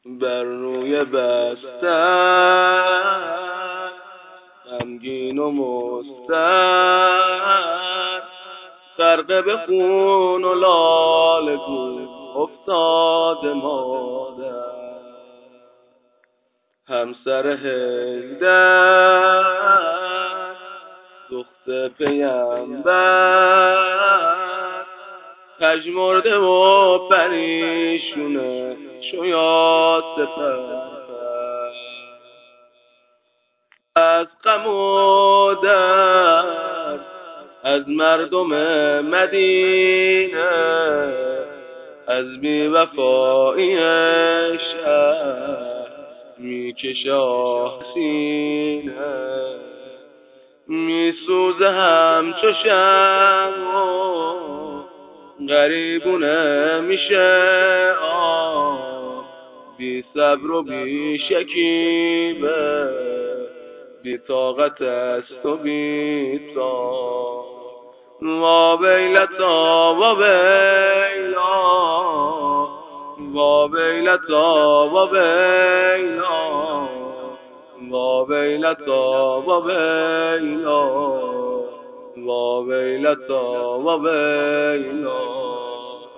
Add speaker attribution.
Speaker 1: بر روی بستر غمگین و مضطر غرقه به خون و لاله گون افتاده مادر. همسر حیدر دختر پیمبر پژمرده و پریشونه شویاد سپر از غم و درد از مردم مدینه از بی‌وفایی شهر میکشه سینه میسوزه همچو شمع غریبونه میشه بی صبر و بی شکیبه بی طاقت است و بی طاق. وا ویلتا وا ویلا وا ویلتا وا ویلا وا ویلتا وا ویلا وا ویلتا وا ویلا.